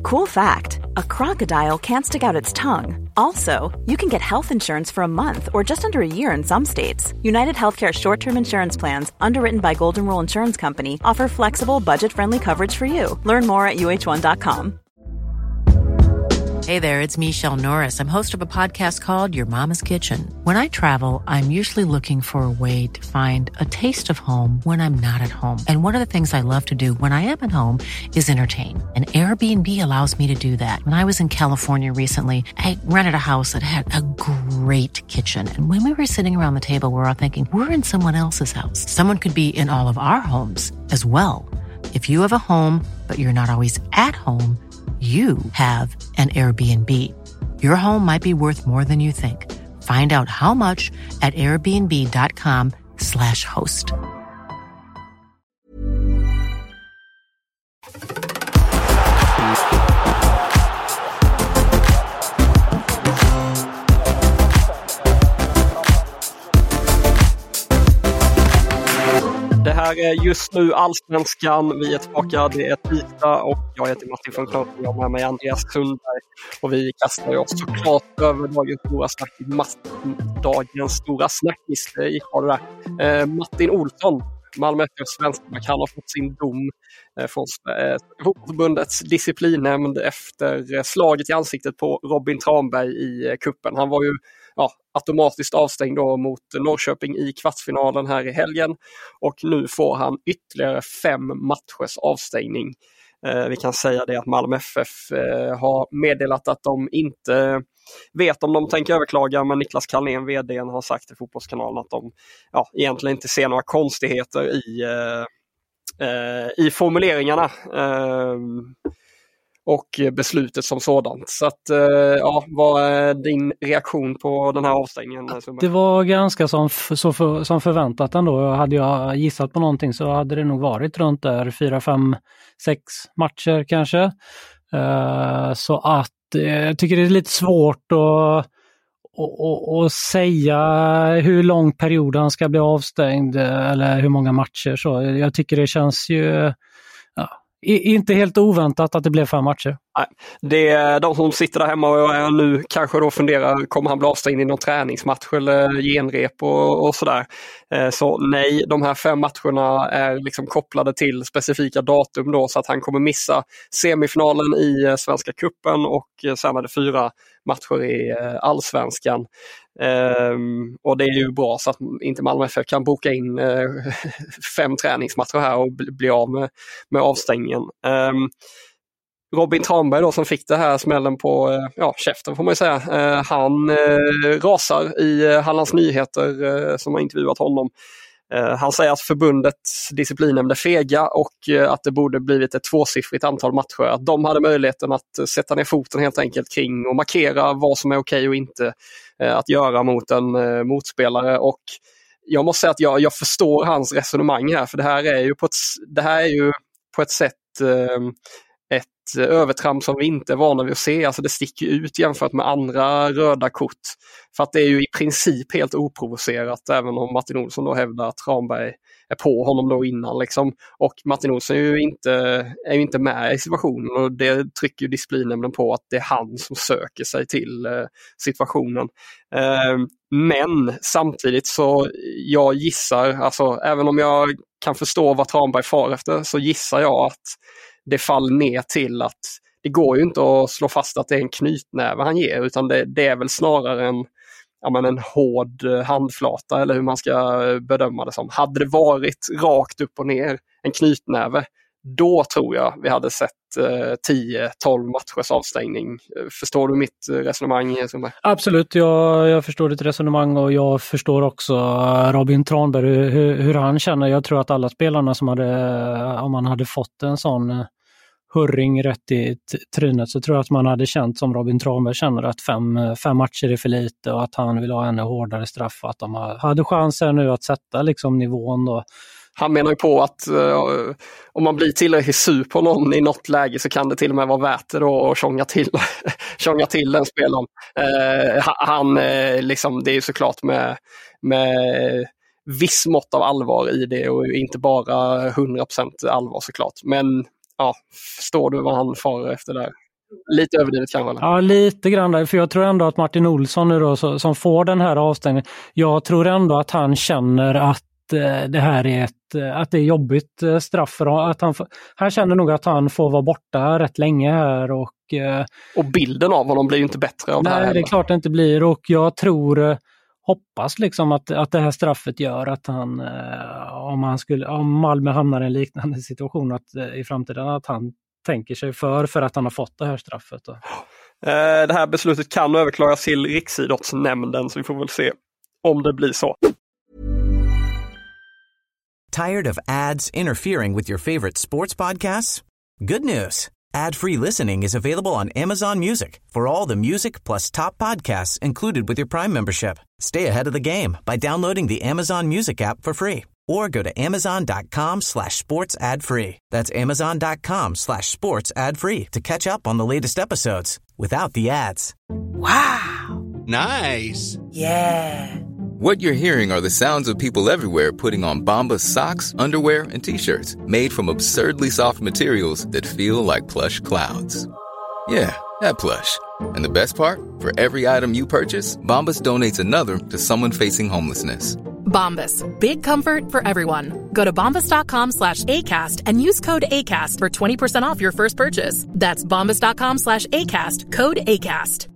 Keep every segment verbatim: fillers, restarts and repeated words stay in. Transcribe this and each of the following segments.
Cool fact, a crocodile can't stick out its tongue. Also, you can get health insurance for a month or just under a year in some states. United Healthcare short-term insurance plans, underwritten by Golden Rule Insurance Company, offer flexible, budget-friendly coverage for you. Learn more at U H one dot com. Hey there, it's Michelle Norris. I'm host of a podcast called Your Mama's Kitchen. When I travel, I'm usually looking for a way to find a taste of home when I'm not at home. And one of the things I love to do when I am at home is entertain. And Airbnb allows me to do that. When I was in California recently, I rented a house that had a great kitchen. And when we were sitting around the table, we were all thinking, we're in someone else's house. Someone could be in all of our homes as well. If you have a home, but you're not always at home, you have an Airbnb. Your home might be worth more than you think. Find out how much at airbnb.com slash host. Det här är just nu Allsvenskan. Vi är tillbaka, det är tisdag och jag heter Martin von Knopp och jag har med mig Andreas Sundberg. Och vi kastar oss såklart över dagens stora snack. Dagens stora snackis gick det där. Eh, Martin Olsson, Malmö F F:s vänsterback, han har fått sin dom eh, från eh, Fotbollförbundets disciplinnämnd efter slaget i ansiktet på Robin Tranberg i eh, kuppen. Han var ju ja, automatiskt avstängd då mot Norrköping i kvartsfinalen här i helgen och nu får han ytterligare fem matchers avstängning. Eh, vi kan säga det att Malmö F F eh, har meddelat att de inte vet om de tänker överklaga, men Niklas Carlén, vdn, har sagt till Fotbollskanalen att de ja, egentligen inte ser några konstigheter i, eh, eh, i formuleringarna. Eh, och beslutet som sådant. Så att, ja, vad är din reaktion på den här avstängningen? Det var ganska som, så för, som förväntat ändå. Hade jag gissat på någonting så hade det nog varit runt där fyra, fem, sex matcher kanske. Uh, så att uh, jag tycker det är lite svårt att och, och, och säga hur lång period han ska bli avstängd eller hur många matcher. Så jag tycker det känns ju ja, inte helt oväntat att det blev fem matcher. Nej, det är de som sitter där hemma och nu kanske då funderar, kommer han bli avstängd i någon träningsmatch eller genrep och, och sådär. Så nej, de här fem matcherna är liksom kopplade till specifika datum då, så att han kommer missa semifinalen i Svenska cupen och sen är det fyra matcher i Allsvenskan. Um, och det är ju bra så att inte Malmö F F kan boka in uh, fem träningsmatcher här och bli, bli av med, med avstängningen. Um, Robin Tranberg då, som fick det här smällen på uh, ja, käften får man ju säga. Uh, han uh, rasar i uh, Hallands Nyheter uh, som har intervjuat honom. Uh, han säger att förbundets disciplinnämnd är fega och uh, att det borde blivit ett tvåsiffrigt antal matcher. Att de hade möjligheten att uh, sätta ner foten helt enkelt kring och markera vad som är okej och inte uh, att göra mot en uh, motspelare. Och jag måste säga att jag, jag förstår hans resonemang här, för det här är ju på ett, det här är ju på ett sätt uh, ett övertramp som vi inte är vana vid att se. Alltså det sticker ut jämfört med andra röda kort. För att det är ju i princip helt oprovocerat, även om Martin Olsson då hävdar att Tranberg är på honom då innan. Liksom. Och Martin Olsson är ju, inte, är ju inte med i situationen och det trycker ju disciplinnämnden på att det är han som söker sig till eh, situationen. Eh, men samtidigt så jag gissar, alltså även om jag kan förstå vad Tranberg far efter, så gissar jag att det faller ner till att det går ju inte att slå fast att det är en knytnäve han ger, utan det, det är väl snarare en, ja, men en hård handflata eller hur man ska bedöma det som. Hade det varit rakt upp och ner en knytnäve, då tror jag vi hade sett eh, tio tolv matchers avstängning. Förstår du mitt resonemang? Absolut, jag, jag förstår ditt resonemang och jag förstår också Robin Tranberg, hur, hur han känner. Jag tror att alla spelarna som hade, om man hade fått en sån hurring rätt i t- trynet, så tror jag att man hade känt som Robin Tranberg känner, att fem, fem matcher är för lite och att han vill ha ännu hårdare straff och att de hade chanser nu att sätta liksom nivån då. Han menar ju på att uh, om man blir tillräckligt sur på någon i något läge så kan det till och med vara värt det då att tjonga till, tjonga till den spelaren. Uh, han, uh, liksom, det är ju såklart med, med viss mått av allvar i det och inte bara hundra procent allvar såklart. Men ja, förstår du vad han far efter där? Lite överdrivet kanske? Eller? Ja, lite grann där, för jag tror ändå att Martin Olsson nu då, så, som får den här avstängningen, jag tror ändå att han känner att eh, det här är ett, att det är jobbigt eh, straff för att han, han känner nog att han får vara borta rätt länge här och eh, och bilden av honom blir ju inte bättre av nej, det här. Det är klart det inte blir, och jag tror eh, hoppas liksom att, att det här straffet gör att han eh, om han skulle, om Malmö hamnar i en liknande situation att, eh, i framtiden, att han tänker sig för för att han har fått det här straffet då. Det här beslutet kan överklagas till Riksidrottsnämnden, så vi får väl se om det blir så. Tired of ads interfering with your favorite sports podcasts? Good news. Ad-free listening is available on Amazon Music for all the music plus top podcasts included with your Prime membership. Stay ahead of the game by downloading the Amazon Music app for free or go to amazon.com slash sports ad free. That's amazon.com slash sports ad free to catch up on the latest episodes without the ads. Wow. Nice. Yeah. What you're hearing are the sounds of people everywhere putting on Bombas socks, underwear, and T-shirts made from absurdly soft materials that feel like plush clouds. Yeah, that plush. And the best part? For every item you purchase, Bombas donates another to someone facing homelessness. Bombas. Big comfort for everyone. Go to bombas.com slash ACAST and use code ACAST for twenty percent off your first purchase. That's bombas.com slash ACAST. Code ACAST.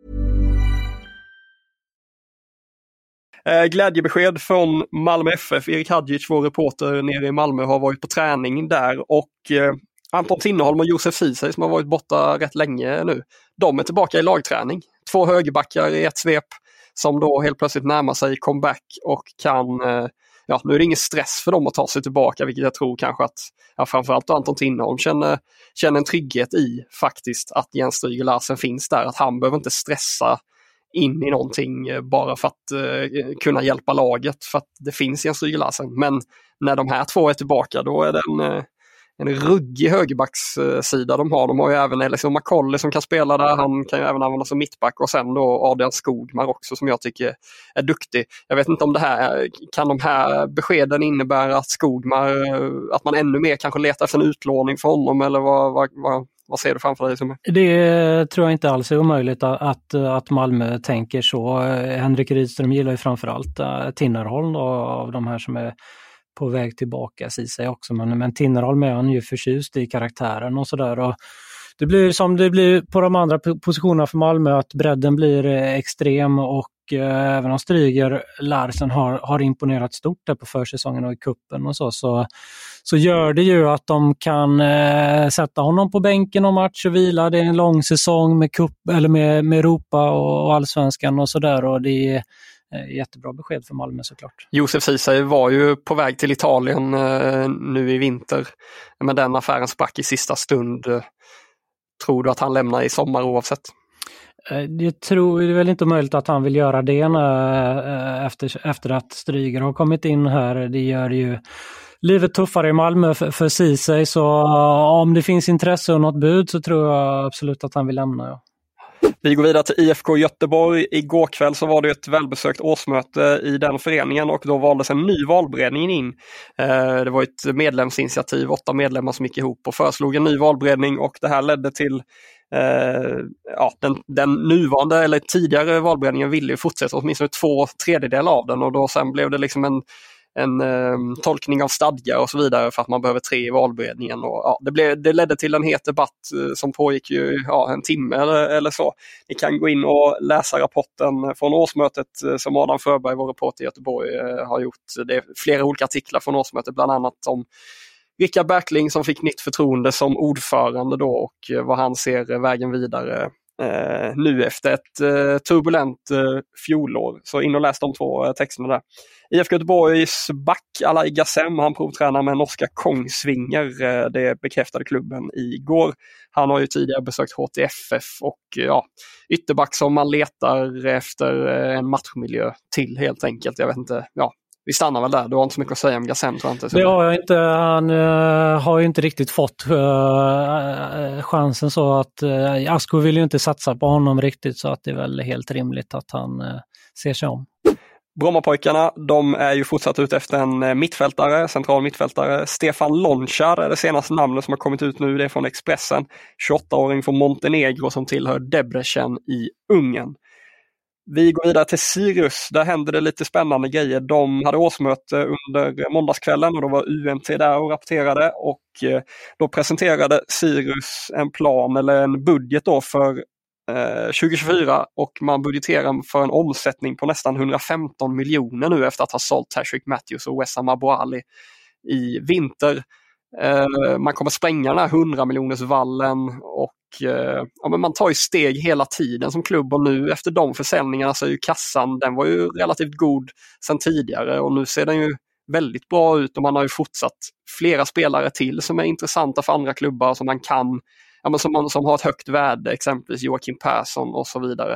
Eh, glädjebesked från Malmö F F. Erik Hadjic, vår reporter nere i Malmö, har varit på träning där, och eh, Anton Tinnerholm och Josef Ceesay, som har varit borta rätt länge nu, de är tillbaka i lagträning. Två högerbackar i ett svep som då helt plötsligt närmar sig comeback och kan, eh, ja, nu är det ingen stress för dem att ta sig tillbaka, vilket jag tror kanske att ja, framförallt Anton Tinnerholm känner, känner en trygghet i faktiskt, att Jens Stryger Larsen finns där, att han behöver inte stressa in i någonting bara för att uh, kunna hjälpa laget, för att det finns Jens Stryger Larsen. Men när de här två är tillbaka, då är det en, uh, en ruggig högerbackssida de har. De har ju även liksom McCauley som kan spela där, han kan ju även användas som mittback, och sen då Adrian Skogmar också, som jag tycker är duktig. Jag vet inte om det här, kan de här beskeden innebära att Skogmar, att man ännu mer kanske letar efter en utlåning för honom, eller vad, vad, vad Vad ser du framför dig? Som? Det tror jag inte alls är omöjligt att, att Malmö tänker så. Henrik Rydström gillar ju framförallt Tinnerholm då, av de här som är på väg tillbaka, Ceesay också. Men, men Tinnerholm är han ju förtjust i karaktären och sådär. Det blir som det blir på de andra positionerna för Malmö, att bredden blir extrem, och eh, även om Stryger Larsen har, har imponerat stort där på försäsongen och i kuppen och så, så så gör det ju att de kan eh, sätta honom på bänken och match och vila. Det är en lång säsong med kupp, eller med, med Europa och, och allsvenskan och sådär, och det är eh, jättebra besked för Malmö såklart. Josef Ceesay var ju på väg till Italien eh, nu i vinter, men den affären sprack i sista stund. Tror du att han lämnar i sommar oavsett? Jag tror det är väl inte möjligt att han vill göra det när, efter, efter att Stryger har kommit in här. Det gör ju livet tuffare i Malmö för, för Ceesay, så om det finns intresse och något bud så tror jag absolut att han vill lämna. Ja. Vi går vidare till I F K Göteborg. Igår kväll så var det ett välbesökt årsmöte i den föreningen, och då valdes en ny valberedning in. Det var ett medlemsinitiativ, åtta medlemmar som gick ihop och föreslog en ny valberedning, och det här ledde till Uh, ja, den, den nuvarande eller tidigare valberedningen ville ju fortsätta åtminstone två tredjedelar av den, och då sen blev det liksom en, en um, tolkning av stadgar och så vidare för att man behöver tre i valberedningen, och ja, det, blev, det ledde till en het debatt uh, som pågick ju ja, en timme eller, eller så. Ni kan gå in och läsa rapporten från årsmötet uh, som Adam Förberg, vår reporter i Göteborg, uh, har gjort. Det är flera olika artiklar från årsmötet, bland annat om Rickard Berkling som fick nytt förtroende som ordförande då, och vad han ser vägen vidare eh, nu efter ett eh, turbulent eh, fjolår. Så in och läs de två eh, texterna där. I F K Göteborgs back Alai Gassem, han provtränar med norska Kongsvinger. Eh, det bekräftade klubben igår. Han har ju tidigare besökt H T F F, och ja, ytterback som man letar efter eh, en matchmiljö till helt enkelt. Jag vet inte, ja. Vi stannar väl där, du har inte så mycket att säga om Gassem, tror jag inte. Det har jag inte, han uh, har ju inte riktigt fått uh, chansen, så att uh, Asko vill ju inte satsa på honom riktigt, så att det är väl helt rimligt att han uh, ser sig om. Brommapojkarna, de är ju fortsatt ut efter en mittfältare, central mittfältare. Stefan Lonchar är det senaste namnet som har kommit ut nu, det är från Expressen. tjugoåttaåring från Montenegro som tillhör Debrecen i Ungern. Vi går vidare till Sirius, där händer det lite spännande grejer. De hade årsmöte under måndagskvällen och då var U N T där och rapporterade, och då presenterade Sirius en plan eller en budget då för tjugo tjugofyra, och man budgeterar för en omsättning på nästan hundrafemton miljoner nu efter att ha sålt Tashreeq Matthews och Wessam Abouali i vinter. Man kommer spränga den här hundra miljoners vallen, och ja, men man tar ju steg hela tiden som klubb, och nu efter de försäljningarna så är ju kassan, den var ju relativt god sedan tidigare och nu ser den ju väldigt bra ut, och man har ju fortsatt flera spelare till som är intressanta för andra klubbar som man kan, ja, men som, man, som har ett högt värde, exempelvis Joakim Persson och så vidare.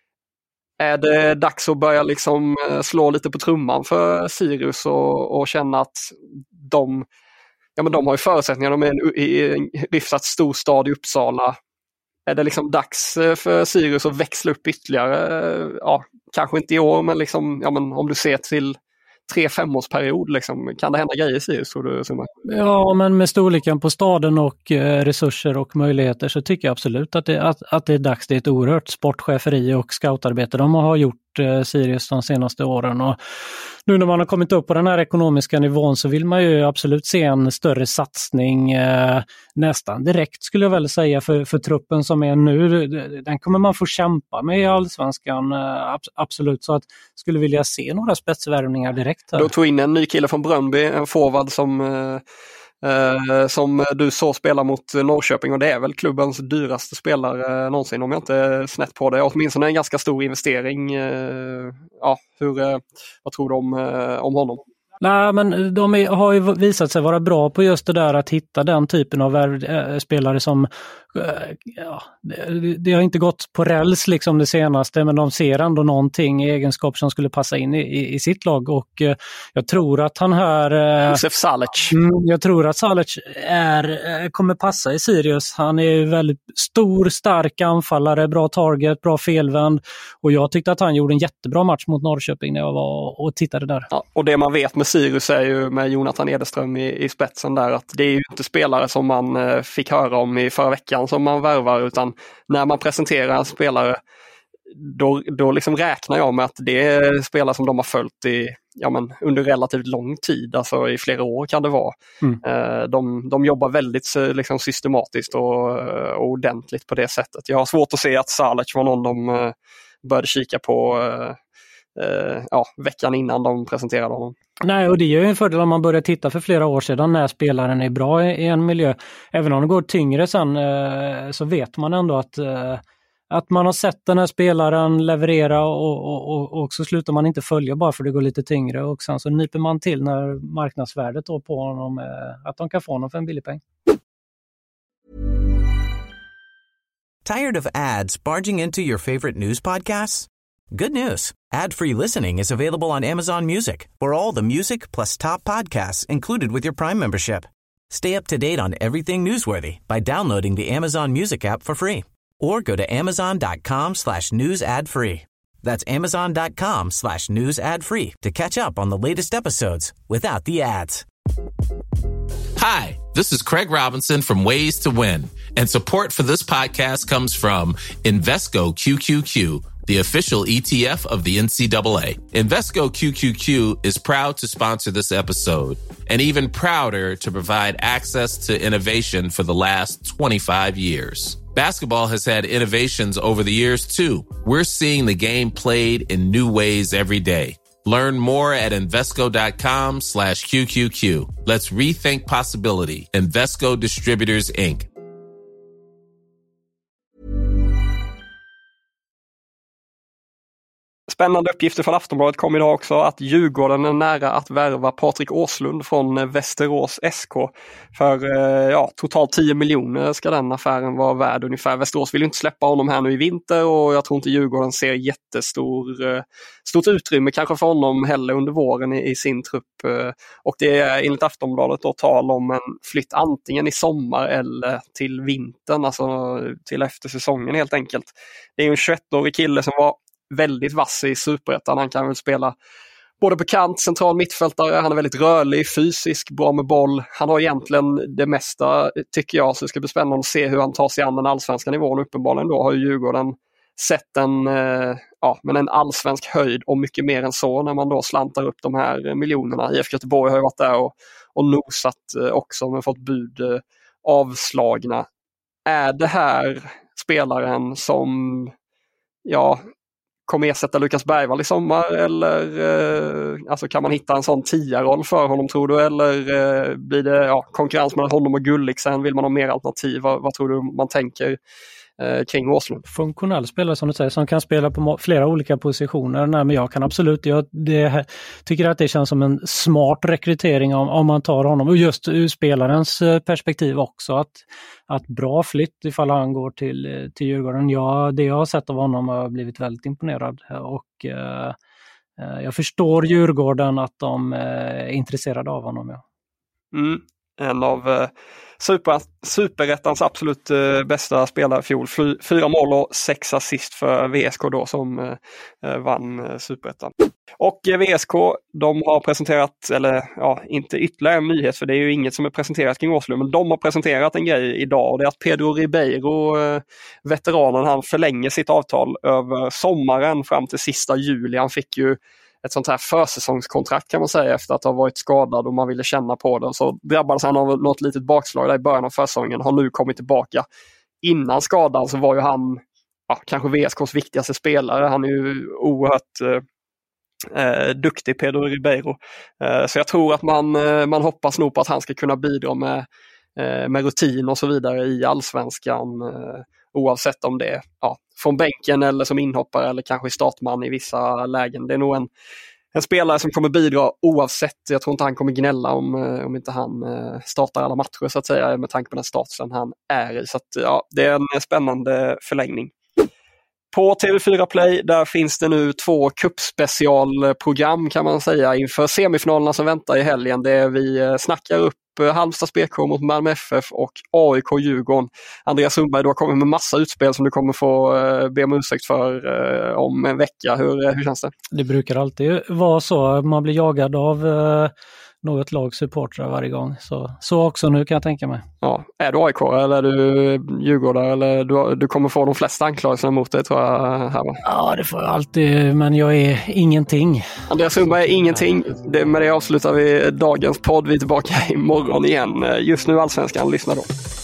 Är det dags att börja liksom slå lite på trumman för Sirius och, och känna att de, ja, men de har ju förutsättningar, de är en, i en hyfsat stor stad i Uppsala. Är det liksom dags för Sirius att växla upp ytterligare? Ja, kanske inte i år, men, liksom, ja, men om du ser till tre femårsperiod, liksom, kan det hända grejer i Sirius, tror du? Ja, men med storleken på staden och eh, resurser och möjligheter så tycker jag absolut att det, att, att det är dags. Det är ett oerhört sportcheferi och scoutarbete de har gjort eh, Sirius de senaste åren, och nu när man har kommit upp på den här ekonomiska nivån så vill man ju absolut se en större satsning eh, nästan direkt, skulle jag väl säga, för, för truppen som är nu. Den kommer man få kämpa med i Allsvenskan, eh, absolut, så att skulle vilja se några spetsvärvningar direkt här. Då tog in en ny kille från Bröndby, en forward som eh, eh, som du så spelar mot Norrköping, och det är väl klubbens dyraste spelare eh, någonsin, om jag inte är snett på det. Åtminstone en ganska stor investering. Eh, ja, hur, eh, vad tror du om, eh, om honom? Nej, men de är, har ju visat sig vara bra på just det där att hitta den typen av äh, spelare som äh, ja, det, det har inte gått på räls liksom det senaste, men de ser ändå någonting i egenskap som skulle passa in i, i, i sitt lag, och äh, jag tror att han här äh, Josef Salic. Mm, jag tror att Salic är, äh, kommer passa i Sirius. Han är väldigt stor, stark anfallare, bra target, bra felvänd, och jag tyckte att han gjorde en jättebra match mot Norrköping när jag var och tittade där. Ja, och det man vet med Sirius är ju med Jonathan Edström i, i spetsen där, att det är ju inte spelare som man eh, fick höra om i förra veckan som man värvar, utan när man presenterar en spelare då, då liksom räknar jag med att det är spelare som de har följt i, ja, men under relativt lång tid, alltså i flera år kan det vara. Mm. Eh, de, de jobbar väldigt liksom, systematiskt och, och ordentligt på det sättet. Jag har svårt att se att Salic var någon de eh, började kika på eh, Uh, ja, veckan innan de presenterade honom. Nej, och det är ju en fördel om man börjar titta för flera år sedan när spelaren är bra i, i en miljö. Även om det går tyngre sen uh, så vet man ändå att, uh, att man har sett den här spelaren leverera, och, och, och, och så slutar man inte följa bara för det går lite tyngre, och sen så nyper man till när marknadsvärdet då på honom, uh, att de kan få honom för en billig peng. Tired of ads barging into your favorite news podcasts? Good news. Ad-free listening is available on Amazon Music for all the music plus top podcasts included with your Prime membership. Stay up to date on everything newsworthy by downloading the Amazon Music app for free or go to amazon.com slash news ad free. That's amazon.com slash news ad free to catch up on the latest episodes without the ads. Hi, this is Craig Robinson from Ways to Win, and support for this podcast comes from Invesco Q Q Q, the official E T F of the N C double A. Invesco Q Q Q is proud to sponsor this episode, and even prouder to provide access to innovation for the last twenty-five years. Basketball has had innovations over the years, too. We're seeing the game played in new ways every day. Learn more at Invesco.com slash QQQ. Let's rethink possibility. Invesco Distributors, Incorporated. Spännande uppgifter från Aftonbladet kom idag också, att Djurgården är nära att värva Patrik Åslund från Västerås S K. För ja, totalt tio miljoner ska den affären vara värd ungefär. Västerås vill ju inte släppa honom här nu i vinter, och jag tror inte Djurgården ser jättestor stort utrymme kanske för honom heller under våren i, i sin trupp. Och det är enligt Aftonbladet då tal om en flytt antingen i sommar eller till vintern, alltså till efter säsongen helt enkelt. Det är ju en tjugoettårig kille som var väldigt vass i Superettan. Han kan väl spela både på kant, central mittfältare, han är väldigt rörlig, fysisk, bra med boll. Han har egentligen det mesta, tycker jag, så det ska bli spännande att se hur han tar sig an den allsvenska nivån. Uppenbarligen då har ju Djurgården sett en, ja, men en allsvensk höjd och mycket mer än så när man då slantar upp de här miljonerna. I F K Göteborg har ju varit där och, och nosat också, men fått bud avslagna. Är det här spelaren som, ja, kommer ersätta Lukas Bergvall i sommar, eller eh, alltså kan man hitta en sån tia-roll för honom, tror du, eller eh, blir det ja, konkurrens mellan honom och Gulliksen? Vill man ha mer alternativ? Vad, vad tror du man tänker eh, kring Åslund? Funktionell spelare som du säger, som kan spela på flera olika positioner. Nej, men jag kan absolut, jag det, tycker att det känns som en smart rekrytering om, om man tar honom, och just ur spelarens perspektiv också, att Att bra flytt ifall han går till, till Djurgården. Ja, det jag har sett av honom har jag blivit väldigt imponerad. Och eh, jag förstår Djurgården att de är intresserade av honom. Ja. Mm. En av eh, super, superettans absolut eh, bästa spelare i fjol. Fly, fyra mål och sex assist för V S K då, som eh, vann eh, superettan. Och eh, V S K, de har presenterat, eller ja, inte ytterligare en nyhet, för det är ju inget som är presenterat kring Åslund, men de har presenterat en grej idag, och det är att Pedro Ribeiro, eh, veteranen, han förlänger sitt avtal över sommaren fram till sista juli. Han fick ju ett sånt här försäsongskontrakt, kan man säga, efter att ha varit skadad och man ville känna på det. Så drabbades han av något litet bakslag där i början av försäsongen, har nu kommit tillbaka. Innan skadan så var ju han ja, kanske V S K:s viktigaste spelare. Han är ju oerhört eh, duktig, Pedro Ribeiro. Eh, så jag tror att man, eh, man hoppas nog på att han ska kunna bidra med, eh, med rutin och så vidare i allsvenskan. Eh, oavsett om det är ja, från bänken eller som inhoppare eller kanske i startman i vissa lägen. Det är nog en, en spelare som kommer bidra oavsett. Jag tror inte han kommer gnälla om, om inte han startar alla matcher, så att säga, med tanke på den starten han är i. Så att, ja, det är en spännande förlängning. På T V fyra Play, där finns det nu två cupspecialprogram, kan man säga, inför semifinalerna som väntar i helgen. Det är vi snackar upp Halmstads B K mot Malmö F F och A I K Djurgården. Andreas Sundberg, du har kommit med massa utspel som du kommer få be om ursäkt för om en vecka. Hur, hur känns det? Det brukar alltid vara så. Man blir jagad av något lags supportrar varje gång. Så, så också nu, kan jag tänka mig. Ja. Är du A I K eller är du Djurgårdare, eller du, du kommer få de flesta anklagelserna mot dig, tror jag, här, va? Ja, det får jag alltid, men jag är ingenting. Andreas Sundberg är ingenting. Det, med det avslutar vi dagens podd. Vi är tillbaka imorgon igen. Just nu Allsvenskan, lyssna då.